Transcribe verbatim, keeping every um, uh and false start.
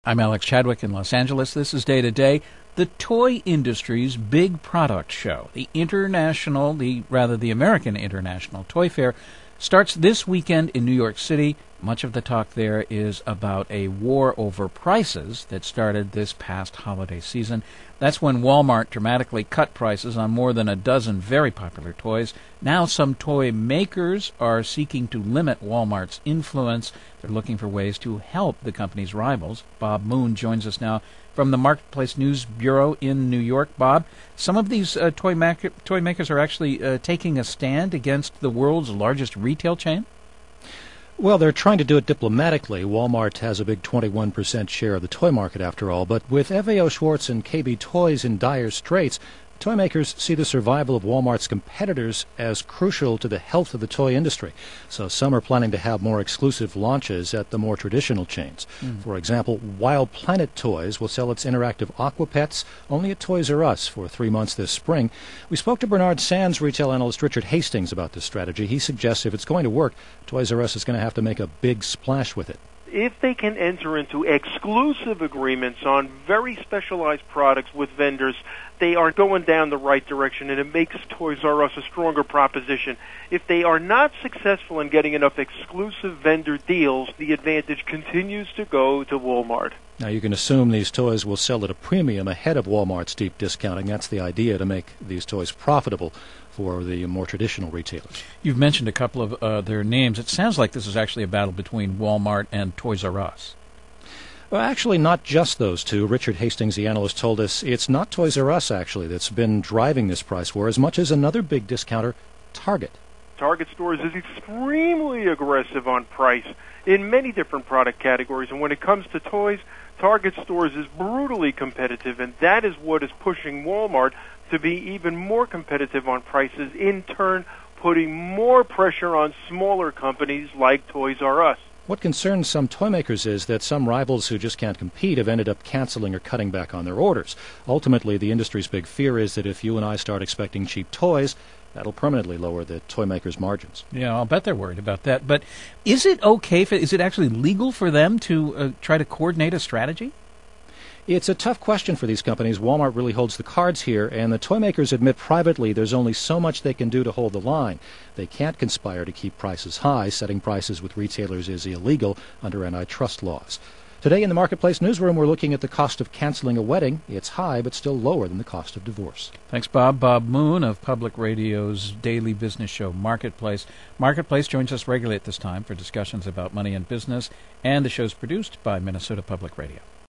I'm Alex Chadwick in Los Angeles. This is Day to Day, the toy industry's big product show. The international, the rather the American International Toy Fair starts this weekend in New York City. Much of the talk there is about a war over prices that started this past holiday season. That's when Walmart dramatically cut prices on more than a dozen very popular toys. Now some toy makers are seeking to limit Walmart's influence. They're looking for ways to help the company's rivals. Bob Moon joins us now from the Marketplace News Bureau in New York. Bob, some of these uh, toy, mac- toy makers are actually uh, taking a stand against the world's largest retail chain? Well, they're trying to do it diplomatically. Walmart has a big twenty-one percent share of the toy market, after all. But with F A O Schwarz and K B Toys in dire straits, toy makers see the survival of Walmart's competitors as crucial to the health of the toy industry. So some are planning to have more exclusive launches at the more traditional chains. Mm. For example, Wild Planet Toys will sell its interactive Aqua Pets only at Toys R Us for three months this spring. We spoke to Bernard Sands retail analyst Richard Hastings about this strategy. He suggests if it's going to work, Toys R Us is going to have to make a big splash with it. If they can enter into exclusive agreements on very specialized products with vendors, they are going down the right direction, and it makes Toys R Us a stronger proposition. If they are not successful in getting enough exclusive vendor deals, the advantage continues to go to Walmart. Now, you can assume these toys will sell at a premium ahead of Walmart's deep discounting. That's the idea, to make these toys profitable for the more traditional retailers. You've mentioned a couple of uh, their names. It sounds like this is actually a battle between Walmart and Toys R Us. Well, actually, not just those two. Richard Hastings, the analyst, told us it's not Toys R Us, actually, that's been driving this price war as much as another big discounter, Target. Target Stores is extremely aggressive on price in many different product categories, and when it comes to toys, Target Stores is brutally competitive, and that is what is pushing Walmart to be even more competitive on prices, in turn putting more pressure on smaller companies like Toys R Us. What concerns some toy makers is that some rivals who just can't compete have ended up canceling or cutting back on their orders. Ultimately, the industry's big fear is that if you and I start expecting cheap toys, that'll permanently lower the toy makers' margins. Yeah, I'll bet they're worried about that. But is it okay, for, is it actually legal for them to uh, try to coordinate a strategy? It's a tough question for these companies. Walmart really holds the cards here, and the toy makers admit privately there's only so much they can do to hold the line. They can't conspire to keep prices high. Setting prices with retailers is illegal under antitrust laws. Today in the Marketplace newsroom, we're looking at the cost of canceling a wedding. It's high, but still lower than the cost of divorce. Thanks, Bob. Bob Moon of Public Radio's daily business show, Marketplace. Marketplace joins us regularly at this time for discussions about money and business, and the show's produced by Minnesota Public Radio.